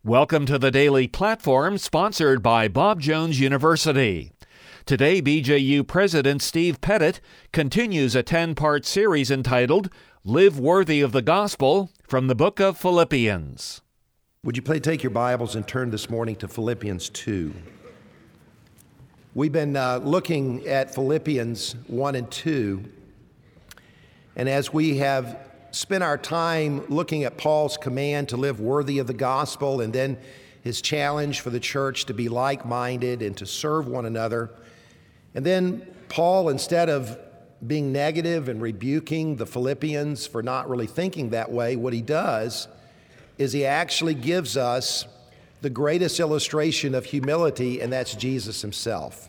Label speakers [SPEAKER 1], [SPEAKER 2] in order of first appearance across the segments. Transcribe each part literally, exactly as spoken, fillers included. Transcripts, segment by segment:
[SPEAKER 1] Welcome to the Daily Platform, sponsored by Bob Jones University. Today, B J U President Steve Pettit continues a ten-part series entitled Live Worthy of the Gospel from the book of Philippians.
[SPEAKER 2] Would you please take your Bibles and turn this morning to Philippians two? We've been uh, looking at Philippians one and two, and as we have spent our time looking at Paul's command to live worthy of the gospel and then his challenge for the church to be like-minded and to serve one another, and then Paul, instead of being negative and rebuking the Philippians for not really thinking that way, what he does is he actually gives us the greatest illustration of humility, and that's Jesus himself.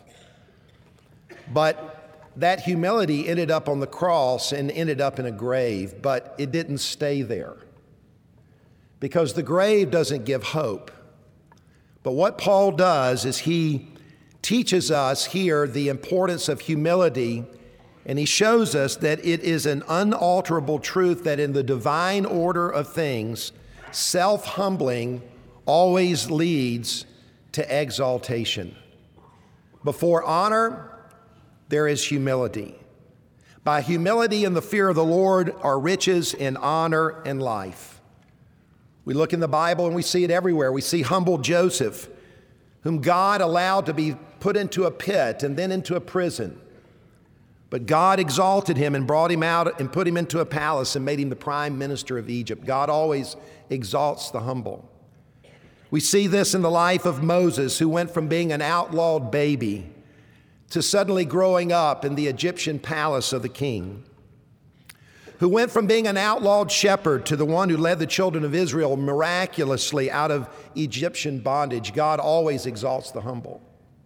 [SPEAKER 2] But that humility ended up on the cross and ended up in a grave, but it didn't stay there, because the grave doesn't give hope. But what Paul does is he teaches us here the importance of humility, and he shows us that it is an unalterable truth that in the divine order of things, self-humbling always leads to exaltation. Before honor, there is humility. By humility and the fear of the Lord are riches and honor and life. We look in the Bible and we see it everywhere. We see humble Joseph, whom God allowed to be put into a pit and then into a prison. But God exalted him and brought him out and put him into a palace and made him the prime minister of Egypt. God always exalts the humble. We see this in the life of Moses, who went from being an outlawed baby to suddenly growing up in the Egyptian palace of the king, who went from being an outlawed shepherd to the one who led the children of Israel miraculously out of Egyptian bondage. God always exalts the humble.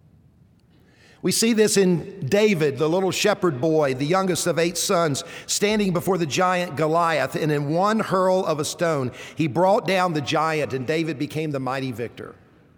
[SPEAKER 2] We see this in David, the little shepherd boy, the youngest of eight sons, standing before the giant Goliath, and in one hurl of a stone, he brought down the giant, and David became the mighty victor.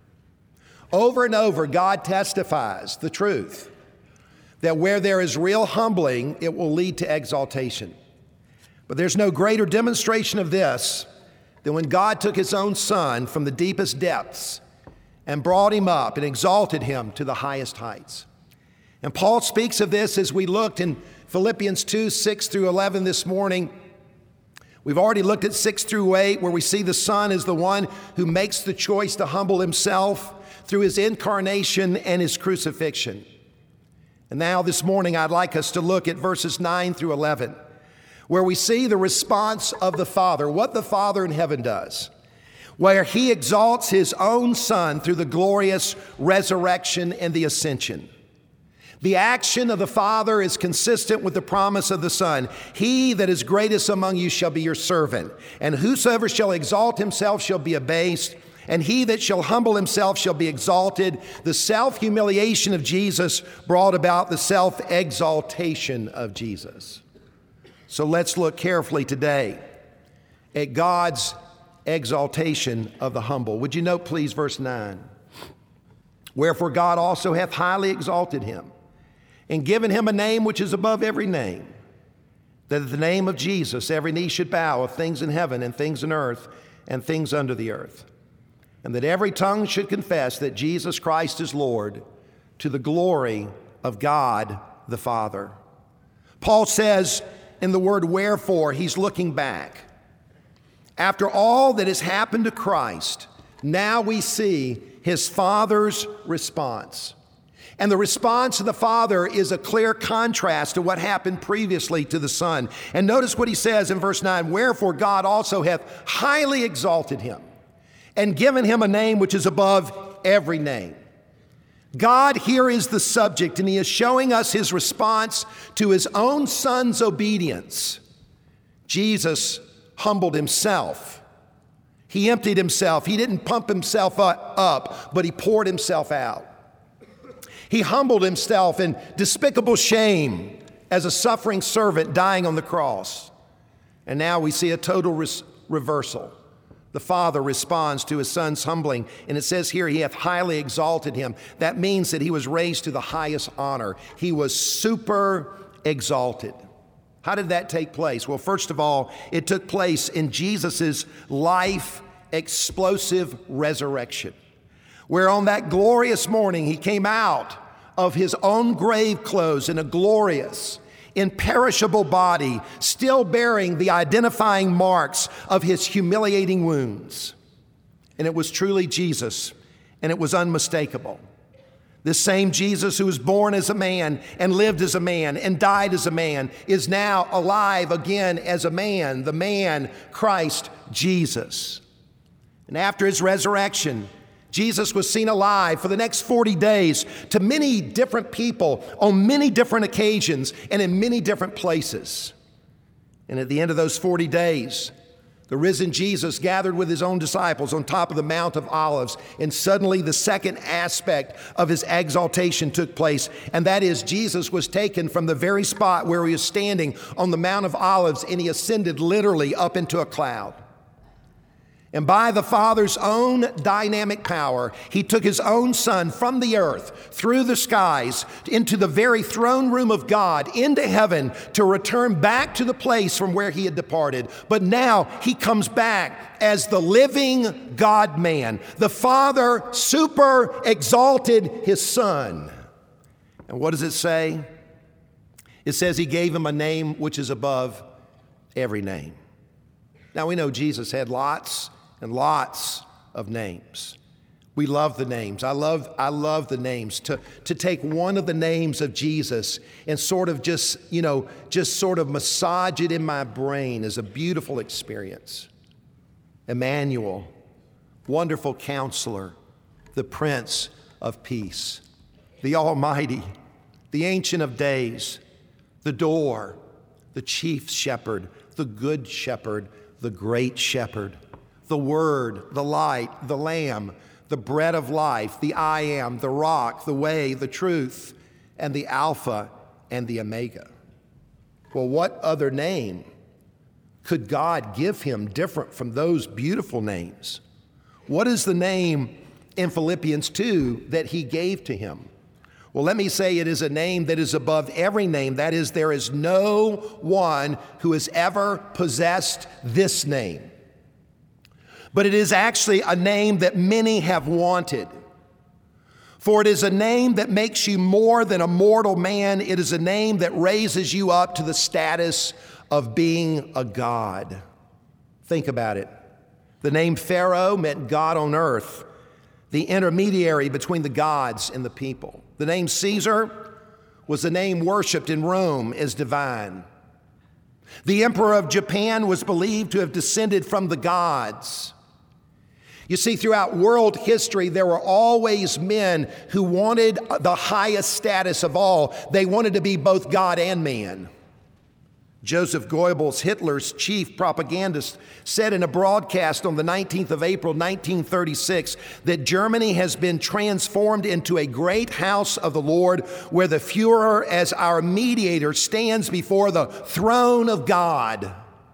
[SPEAKER 2] Over and over, God testifies the truth that where there is real humbling, it will lead to exaltation. But there's no greater demonstration of this than when God took his own son from the deepest depths and brought him up and exalted him to the highest heights. And Paul speaks of this as we looked in Philippians two, six through eleven this morning. We've already looked at six through eight, where we see the Son is the one who makes the choice to humble himself through his incarnation and his crucifixion. And now this morning, I'd like us to look at verses nine through eleven, where we see the response of the Father, what the Father in heaven does, where he exalts his own Son through the glorious resurrection and the ascension. The action of the Father is consistent with the promise of the Son. He that is greatest among you shall be your servant, and whosoever shall exalt himself shall be abased, and he that shall humble himself shall be exalted. The self-humiliation of Jesus brought about the self-exaltation of Jesus. So let's look carefully today at God's exaltation of the humble. Would you note, please, verse nine? Wherefore God also hath highly exalted him, and given him a name which is above every name, that at the name of Jesus every knee should bow, of things in heaven and things in earth and things under the earth, and that every tongue should confess that Jesus Christ is Lord, to the glory of God the Father. Paul says in the word wherefore, he's looking back. After all that has happened to Christ, now we see his Father's response. And the response of the Father is a clear contrast to what happened previously to the Son. And notice what he says in verse nine, wherefore God also hath highly exalted him, and given him a name which is above every name. God here is the subject, and he is showing us his response to his own Son's obedience. Jesus humbled himself. He emptied himself. He didn't pump himself up, but he poured himself out. He humbled himself in despicable shame as a suffering servant dying on the cross. And now we see a total res- reversal. The Father responds to his Son's humbling, and it says here, he hath highly exalted him. That means that he was raised to the highest honor. He was super exalted. How did that take place? Well, first of all, it took place in Jesus' life explosive resurrection, where on that glorious morning he came out of his own grave clothes in a glorious, imperishable body, still bearing the identifying marks of his humiliating wounds. And it was truly Jesus, and it was unmistakable. This same Jesus who was born as a man and lived as a man and died as a man is now alive again as a man, the man Christ Jesus. And after his resurrection, Jesus was seen alive for the next forty days to many different people on many different occasions and in many different places. And at the end of those forty days, the risen Jesus gathered with his own disciples on top of the Mount of Olives, and suddenly the second aspect of his exaltation took place, and that is Jesus was taken from the very spot where he was standing on the Mount of Olives, and he ascended literally up into a cloud. And by the Father's own dynamic power, he took his own Son from the earth, through the skies, into the very throne room of God, into heaven, to return back to the place from where he had departed. But now he comes back as the living God-man. The Father super exalted his Son. And what does it say? It says he gave him a name which is above every name. Now we know Jesus had lots and lots of names. We love the names. I love, I love the names. To, to take one of the names of Jesus and sort of just, you know, just sort of massage it in my brain is a beautiful experience. Emmanuel, Wonderful Counselor, the Prince of Peace, the Almighty, the Ancient of Days, the Door, the Chief Shepherd, the Good Shepherd, the Great Shepherd, the Word, the Light, the Lamb, the Bread of Life, the I Am, the Rock, the Way, the Truth, and the Alpha and the Omega. Well, what other name could God give him different from those beautiful names? What is the name in Philippians two that he gave to him? Well, let me say it is a name that is above every name. That is, there is no one who has ever possessed this name. But it is actually a name that many have wanted. For it is a name that makes you more than a mortal man. It is a name that raises you up to the status of being a god. Think about it. The name Pharaoh meant God on earth, the intermediary between the gods and the people. The name Caesar was the name worshiped in Rome as divine. The emperor of Japan was believed to have descended from the gods. You see, throughout world history, there were always men who wanted the highest status of all. They wanted to be both God and man. Joseph Goebbels, Hitler's chief propagandist, said in a broadcast on the nineteenth of April, nineteen thirty-six, that Germany has been transformed into a great house of the Lord, where the Führer, as our mediator, stands before the throne of God.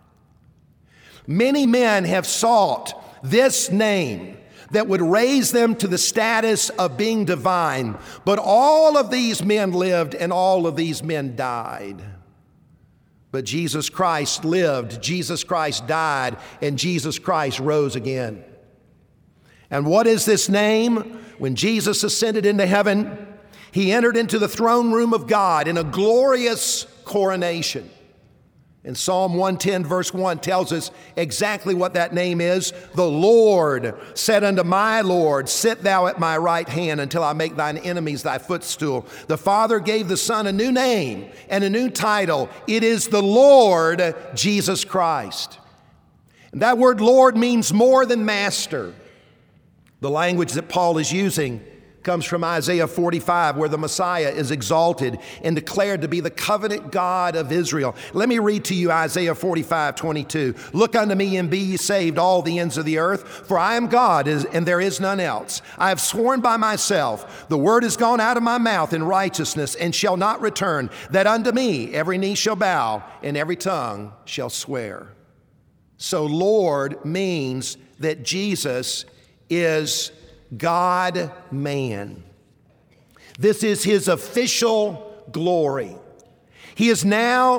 [SPEAKER 2] Many men have sought this name that would raise them to the status of being divine, but all of these men lived and all of these men died. But Jesus Christ lived, Jesus Christ died, and Jesus Christ rose again. And what is this name? When Jesus ascended into heaven, he entered into the throne room of God in a glorious coronation. And Psalm one ten verse one tells us exactly what that name is. The Lord said unto my Lord, sit thou at my right hand until I make thine enemies thy footstool. The Father gave the Son a new name and a new title. It is the Lord Jesus Christ. And that word Lord means more than master. The language that Paul is using comes from Isaiah forty-five, where the Messiah is exalted and declared to be the covenant God of Israel. Let me read to you Isaiah forty-five, twenty-two. Look unto me and be ye saved, all the ends of the earth, for I am God and there is none else. I have sworn by myself, the word is gone out of my mouth in righteousness and shall not return, that unto me every knee shall bow and every tongue shall swear. So Lord means that Jesus is God-man. This is his official glory. He is now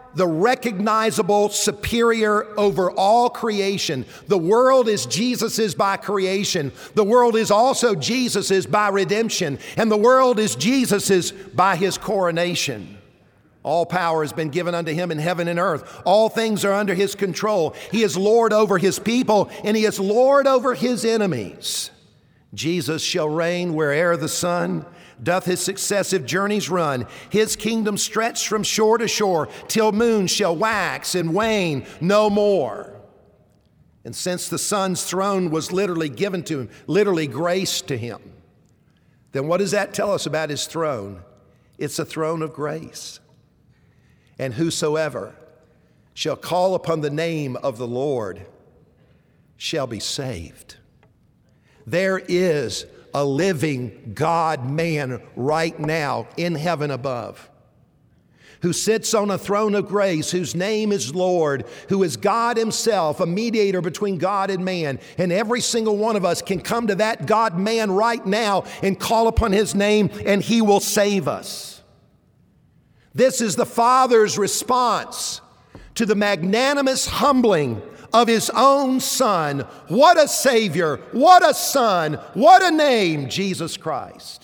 [SPEAKER 2] the recognizable superior over all creation. The world is Jesus's by creation. The world is also Jesus's by redemption. And the world is Jesus's by his coronation. All power has been given unto him in heaven and earth. All things are under his control. He is Lord over his people, and he is Lord over his enemies. Jesus shall reign where'er the sun doth his successive journeys run. His kingdom stretched from shore to shore, till moon shall wax and wane no more. And since the Son's throne was literally given to him, literally graced to him, then what does that tell us about his throne? It's a throne of grace. And whosoever shall call upon the name of the Lord shall be saved. There is a living God-man right now in heaven above, who sits on a throne of grace, whose name is Lord, who is God himself, a mediator between God and man. And every single one of us can come to that God-man right now and call upon his name, and he will save us. This is the Father's response to the magnanimous humbling of his own Son. What a Savior, what a Son, what a name, Jesus Christ.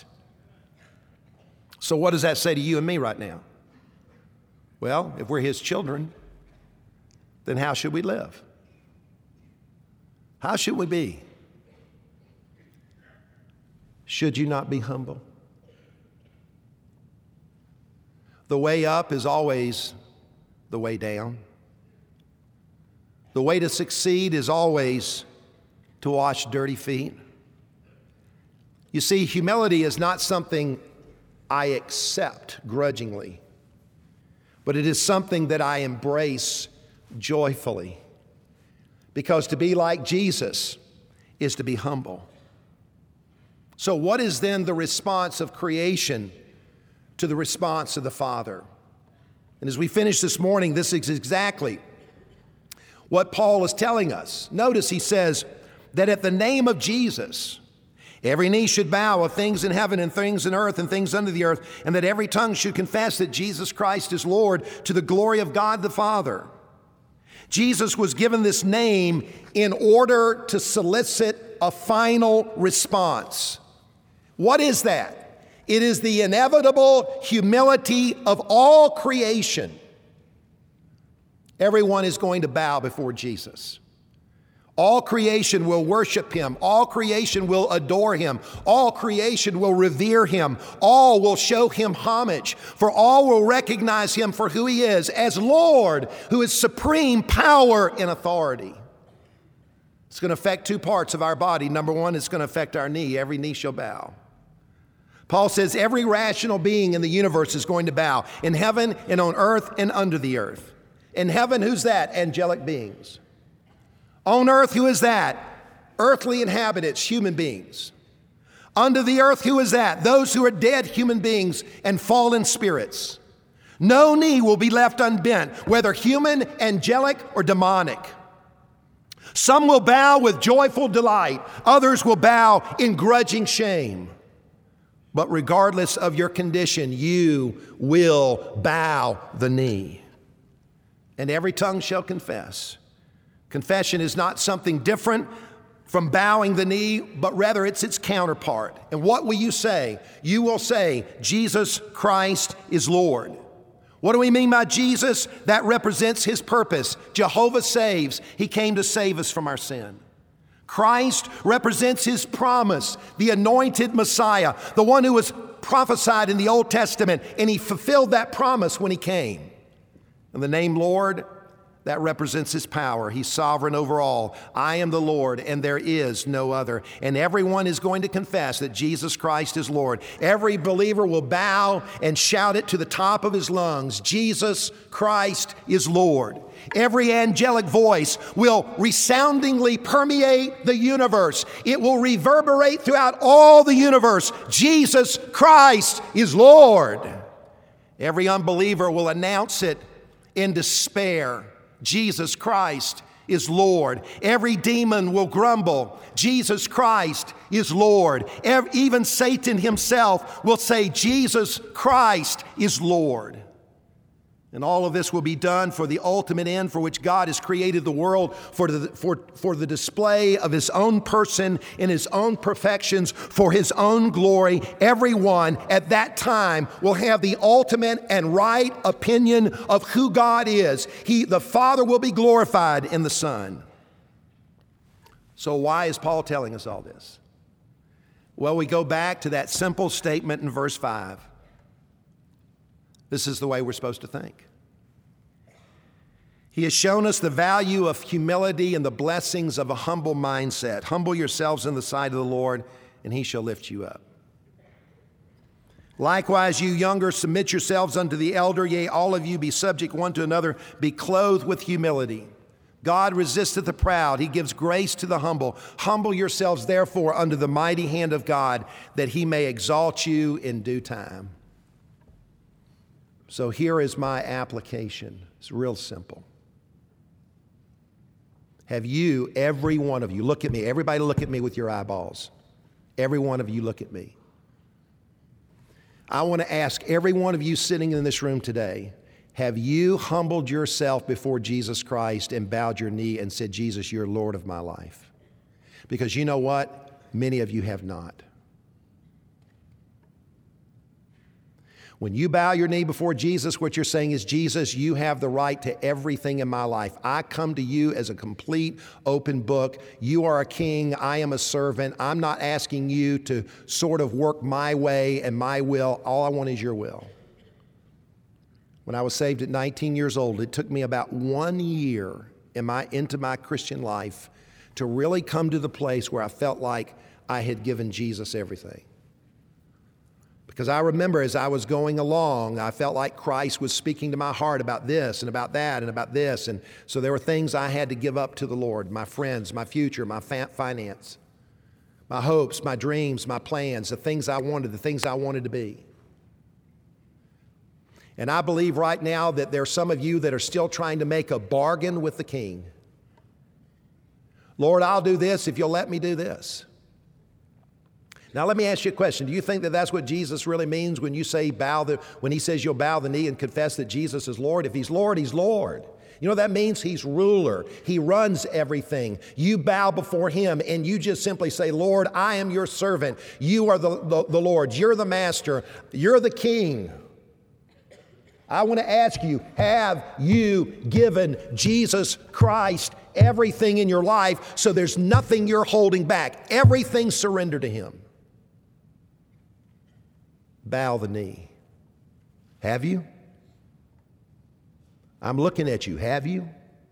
[SPEAKER 2] So what does that say to you and me right now? Well, if we're his children, then how should we live? How should we be? Should you not be humble? The way up is always the way down. The way to succeed is always to wash dirty feet. You see, humility is not something I accept grudgingly, but it is something that I embrace joyfully. Because to be like Jesus is to be humble. So what is then the response of creation to the response of the Father? And as we finish this morning, this is exactly what Paul is telling us. Notice he says that at the name of Jesus, every knee should bow of things in heaven and things in earth and things under the earth, and that every tongue should confess that Jesus Christ is Lord, to the glory of God the Father. Jesus was given this name in order to solicit a final response. What is that? It is the inevitable humility of all creation. Everyone is going to bow before Jesus. All creation will worship him. All creation will adore him. All creation will revere him. All will show him homage, for all will recognize him for who he is, as Lord, who is supreme power and authority. It's going to affect two parts of our body. Number one, it's going to affect our knee. Every knee shall bow. Paul says every rational being in the universe is going to bow, in heaven and on earth and under the earth. In heaven, who's that? Angelic beings. On earth, who is that? Earthly inhabitants, human beings. Under the earth, who is that? Those who are dead human beings and fallen spirits. No knee will be left unbent, whether human, angelic, or demonic. Some will bow with joyful delight. Others will bow in grudging shame. But regardless of your condition, you will bow the knee. And every tongue shall confess. Confession is not something different from bowing the knee, but rather it's its counterpart. And what will you say? You will say, Jesus Christ is Lord. What do we mean by Jesus? That represents his purpose. Jehovah saves. He came to save us from our sin. Christ represents his promise, the anointed Messiah, the one who was prophesied in the Old Testament, and he fulfilled that promise when he came. And the name Lord, that represents his power. He's sovereign over all. I am the Lord, and there is no other. And everyone is going to confess that Jesus Christ is Lord. Every believer will bow and shout it to the top of his lungs. Jesus Christ is Lord. Every angelic voice will resoundingly permeate the universe. It will reverberate throughout all the universe. Jesus Christ is Lord. Every unbeliever will announce it in despair. Jesus Christ is Lord. Every demon will grumble. Jesus Christ is Lord. Even Satan himself will say, Jesus Christ is Lord. And all of this will be done for the ultimate end for which God has created the world, for the, for, for the display of His own person in His own perfections, for His own glory. Everyone at that time will have the ultimate and right opinion of who God is. He, the Father will be glorified in the Son. So why is Paul telling us all this? Well, we go back to that simple statement in verse five. This is the way we're supposed to think. He has shown us the value of humility and the blessings of a humble mindset. Humble yourselves in the sight of the Lord, and He shall lift you up. Likewise, you younger, submit yourselves unto the elder. Yea, all of you be subject one to another. Be clothed with humility. God resisteth the proud. He gives grace to the humble. Humble yourselves, therefore, under the mighty hand of God, that He may exalt you in due time. So here is my application. It's real simple. Have you, every one of you, look at me. Everybody look at me with your eyeballs. Every one of you look at me. I want to ask every one of you sitting in this room today, have you humbled yourself before Jesus Christ and bowed your knee and said, Jesus, you're Lord of my life? Because you know what? Many of you have not. When you bow your knee before Jesus, what you're saying is, Jesus, you have the right to everything in my life. I come to you as a complete open book. You are a king. I am a servant. I'm not asking you to sort of work my way and my will. All I want is your will. When I was saved at nineteen years old, it took me about one year in my, into my Christian life to really come to the place where I felt like I had given Jesus everything. Because I remember as I was going along, I felt like Christ was speaking to my heart about this and about that and about this. And so there were things I had to give up to the Lord, my friends, my future, my fa- finance, my hopes, my dreams, my plans, the things I wanted, the things I wanted to be. And I believe right now that there are some of you that are still trying to make a bargain with the King. Lord, I'll do this if you'll let me do this. Now, let me ask you a question. Do you think that that's what Jesus really means when you say bow the, when He says you'll bow the knee and confess that Jesus is Lord? If He's Lord, He's Lord. You know what that means? He's ruler. He runs everything. You bow before Him and you just simply say, Lord, I am your servant. You are the, the, the Lord. You're the master. You're the king. I want to ask you, have you given Jesus Christ everything in your life so there's nothing you're holding back? Everything surrendered to Him. Bow the knee. Have you? I'm looking at you. Have you?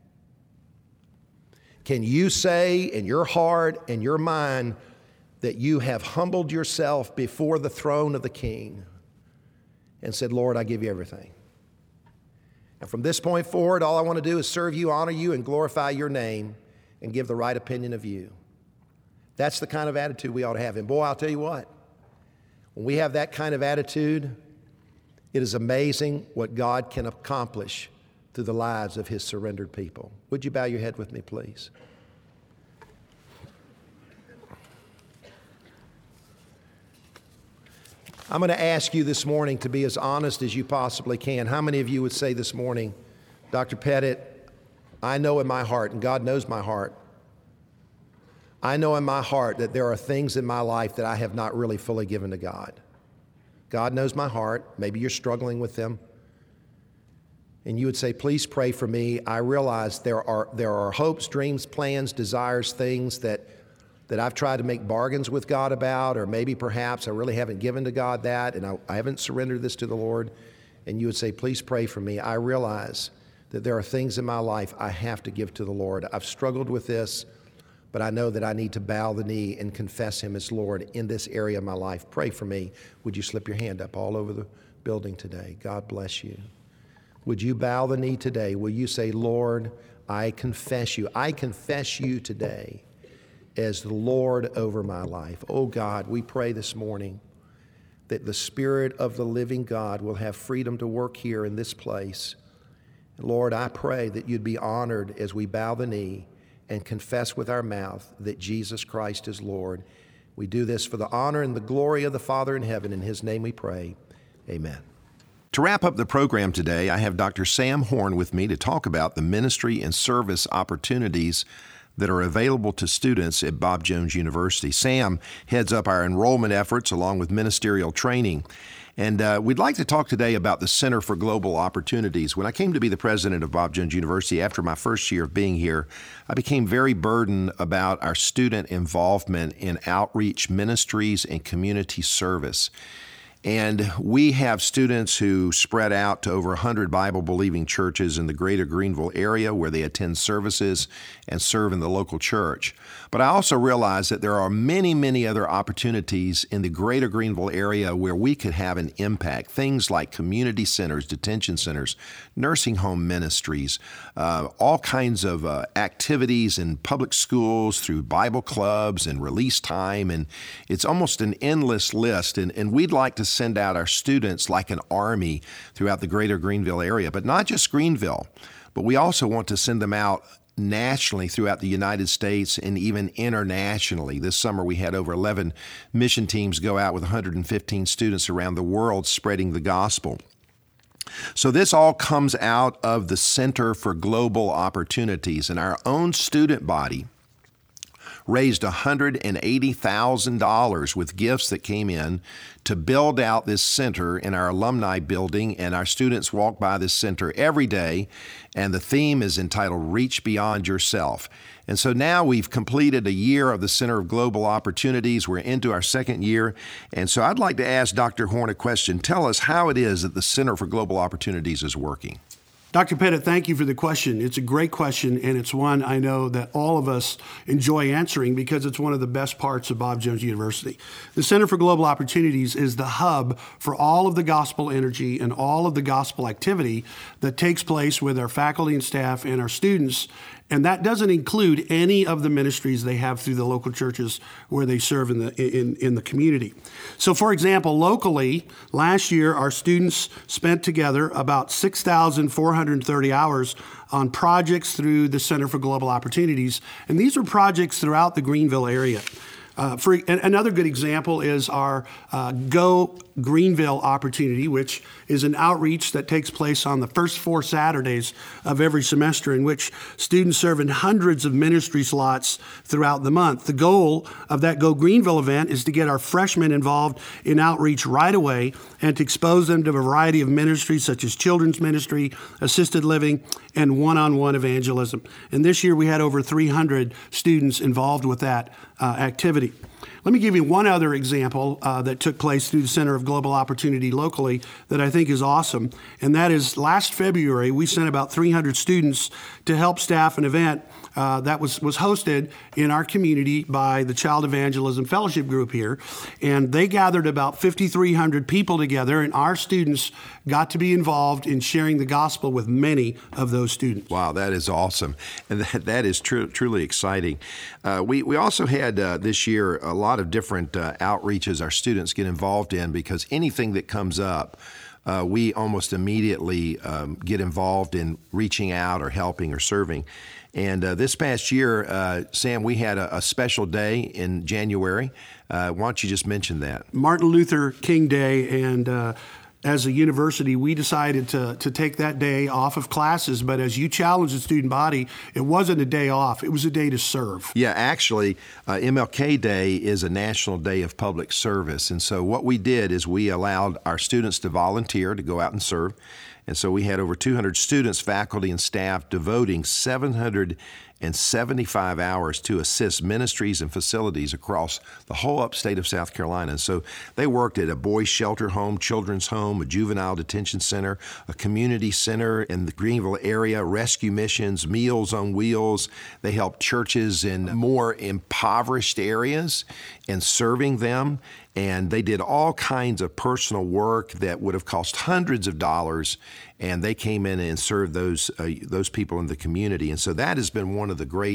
[SPEAKER 2] Can you say in your heart and your mind that you have humbled yourself before the throne of the King and said, Lord, I give you everything? And from this point forward, all I want to do is serve you, honor you, and glorify your name and give the right opinion of you. That's the kind of attitude we ought to have. And boy, I'll tell you what, when we have that kind of attitude, it is amazing what God can accomplish through the lives of His surrendered people. Would you bow your head with me, please? I'm going to ask you this morning to be as honest as you possibly can. How many of you would say this morning, Doctor Pettit, I know in my heart, and God knows my heart, I know in my heart that there are things in my life that I have not really fully given to God. God knows my heart. Maybe you're struggling with them. And you would say, please pray for me. I realize there are, there are hopes, dreams, plans, desires, things that, that I've tried to make bargains with God about, or maybe perhaps I really haven't given to God that, and I, I haven't surrendered this to the Lord. And you would say, please pray for me. I realize that there are things in my life I have to give to the Lord. I've struggled with this, but I know that I need to bow the knee and confess Him as Lord in this area of my life. Pray for me. Would you slip your hand up all over the building today? God bless you. Would you bow the knee today? Will you say, Lord, I confess you. I confess you today as the Lord over my life. Oh God, we pray this morning that the Spirit of the living God will have freedom to work here in this place. Lord, I pray that you'd be honored as we bow the knee and confess with our mouth that Jesus Christ is Lord. We do this for the honor and the glory of the Father in heaven. In His name we pray. Amen. To wrap up the program today, I have Doctor Sam Horn with me to talk about the ministry and service opportunities that are available to students at Bob Jones University. Sam heads up our enrollment efforts along with ministerial training. And uh, we'd like to talk today about the Center for Global Opportunities. When I came to be the president of Bob Jones University after my first year of being here, I became very burdened about our student involvement in outreach ministries and community service. And we have students who spread out to over one hundred Bible-believing churches in the greater Greenville area where they attend services and serve in the local church. But I also realize that there are many, many other opportunities in the greater Greenville area where we could have an impact. Things like community centers, detention centers, nursing home ministries, uh, all kinds of uh, activities in public schools through Bible clubs and release time. And it's almost an endless list. And, and we'd like to send out our students like an army throughout the greater Greenville area, but not just Greenville, but we also want to send them out nationally throughout the United States and even internationally. This summer we had over eleven mission teams go out with one hundred fifteen students around the world spreading the gospel. So this all comes out of the Center for Global Opportunities, and our own student body raised one hundred eighty thousand dollars with gifts that came in to build out this center in our alumni building, and our students walk by this center every day, and the theme is entitled Reach Beyond Yourself. And so now we've completed a year of the Center of Global Opportunities. We're into our second year, and so I'd like to ask Doctor Horn a question. Tell us how it is that the Center for Global Opportunities is working.
[SPEAKER 3] Doctor Pettit, thank you for the question. It's a great question, and it's one I know that all of us enjoy answering because it's one of the best parts of Bob Jones University. The Center for Global Opportunities is the hub for all of the gospel energy and all of the gospel activity that takes place with our faculty and staff and our students. And that doesn't include any of the ministries they have through the local churches where they serve in the in, in the community. So, for example, locally, last year, our students spent together about six thousand four hundred thirty hours on projects through the Center for Global Opportunities. And these are projects throughout the Greenville area. Uh, for another good example is our uh, Go Greenville opportunity, which is an outreach that takes place on the first four Saturdays of every semester, in which students serve in hundreds of ministry slots throughout the month. The goal of that Go Greenville event is to get our freshmen involved in outreach right away and to expose them to a variety of ministries such as children's ministry, assisted living, and one-on-one evangelism. And this year we had over three hundred students involved with that uh, activity. Let me give you one other example uh, that took place through the Center of Global Opportunity locally that I think is awesome, and that is last February we sent about three hundred students to help staff an event uh, that was, was hosted in our community by the Child Evangelism Fellowship Group here, and they gathered about fifty-three hundred people together, and our students got to be involved in sharing the gospel with many of those students.
[SPEAKER 2] Wow, that is awesome, and that, that is tr- truly exciting. Uh, we, we also had uh, this year a lot of different uh, outreaches our students get involved in, because anything that comes up, uh, we almost immediately um, get involved in reaching out or helping or serving. And uh, this past year, uh, Sam, we had a, a special day in January. Uh, why don't you just mention that?
[SPEAKER 3] Martin Luther King Day, and uh, as a university, we decided to, to take that day off of classes, but as you challenged the student body, it wasn't a day off, it was a day to serve.
[SPEAKER 2] Yeah, actually, uh, M L K Day is a national day of public service, and so what we did is we allowed our students to volunteer to go out and serve, and so we had over two hundred students, faculty, and staff devoting seven hundred seventy-five hours to assist ministries and facilities across the whole upstate of South Carolina. And so they worked at a boys' shelter home, children's home, a juvenile detention center, a community center in the Greenville area, rescue missions, Meals on Wheels. They helped churches in more impoverished areas and serving them. And they did all kinds of personal work that would have cost hundreds of dollars, and they came in and served those uh, those people in the community. And so that has been one of the great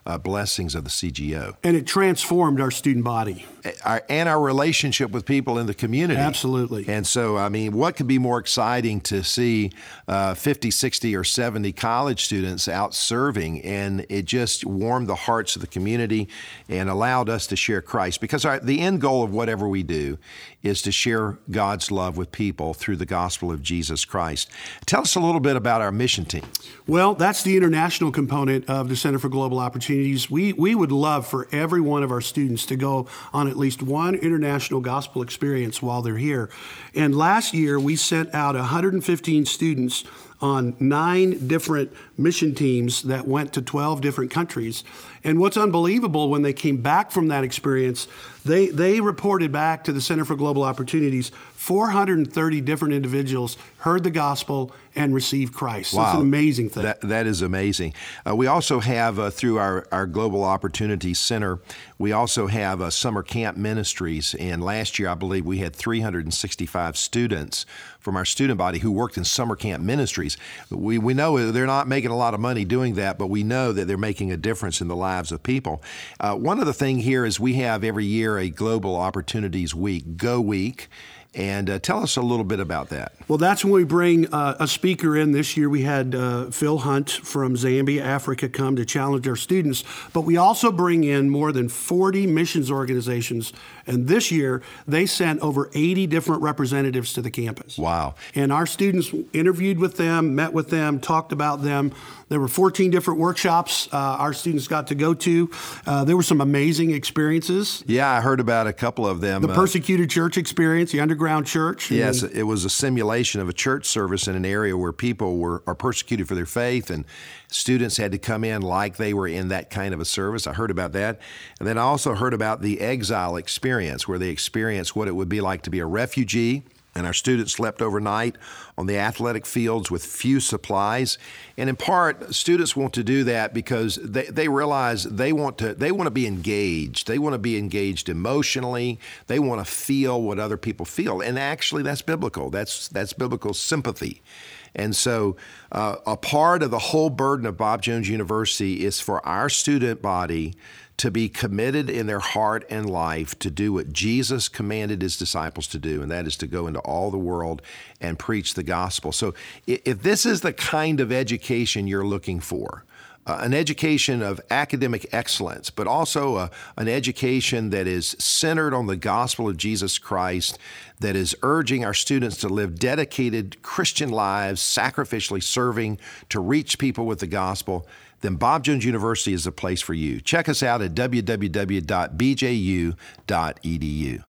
[SPEAKER 2] uh, blessings of the C G O.
[SPEAKER 3] And it transformed our student body.
[SPEAKER 2] Our, and our relationship with people in the community.
[SPEAKER 3] Absolutely.
[SPEAKER 2] And so, I mean, what could be more exciting to see uh, fifty, sixty, or seventy college students out serving, and it just warmed the hearts of the community and allowed us to share Christ. Because our, the end goal of whatever we do is to share God's love with people through the gospel of Jesus Christ. Tell us a little bit about our mission team.
[SPEAKER 3] Well, that's the international component of the Center for Global Opportunities. We we would love for every one of our students to go on at least one international gospel experience while they're here. And last year, we sent out one hundred fifteen students on nine different mission teams that went to twelve different countries. And what's unbelievable, when they came back from that experience, they, they reported back to the Center for Global Opportunities, four hundred thirty different individuals heard the gospel and received Christ.
[SPEAKER 2] Wow.
[SPEAKER 3] That's an amazing thing.
[SPEAKER 2] That, that is amazing. Uh, we also have, uh, through our, our Global Opportunities Center, we also have uh, summer camp ministries. And last year, I believe we had three hundred sixty-five students from our student body who worked in summer camp ministries. We, we know they're not making a lot of money doing that, but we know that they're making a difference in the lives of people. Uh, one of the things here is we have every year a Global Opportunities Week, Go Week. And uh, tell us a little bit about that.
[SPEAKER 3] Well, that's when we bring uh, a speaker in. This year we had uh, Phil Hunt from Zambia, Africa, come to challenge our students. But we also bring in more than forty missions organizations. And this year they sent over eighty different representatives to the campus.
[SPEAKER 2] Wow.
[SPEAKER 3] And our students interviewed with them, met with them, talked about them. There were fourteen different workshops uh, our students got to go to. Uh, there were some amazing experiences.
[SPEAKER 2] Yeah, I heard about a couple of them.
[SPEAKER 3] The persecuted church experience, the underground church.
[SPEAKER 2] Yes,
[SPEAKER 3] then,
[SPEAKER 2] it was a simulation of a church service in an area where people were are persecuted for their faith, and students had to come in like they were in that kind of a service. I heard about that. And then I also heard about the exile experience, where they experienced what it would be like to be a refugee. And our students slept overnight on the athletic fields with few supplies. And in part, students want to do that because they, they realize they want to they want to be engaged. They want to be engaged emotionally. They want to feel what other people feel. And actually, that's biblical. That's that's biblical sympathy. And so uh, a part of the whole burden of Bob Jones University is for our student body to be committed in their heart and life to do what Jesus commanded his disciples to do, and that is to go into all the world and preach the gospel. So if this is the kind of education you're looking for, uh, an education of academic excellence, but also a, an education that is centered on the gospel of Jesus Christ, that is urging our students to live dedicated Christian lives, sacrificially serving to reach people with the gospel, then Bob Jones University is the place for you. Check us out at w w w dot b j u dot e d u.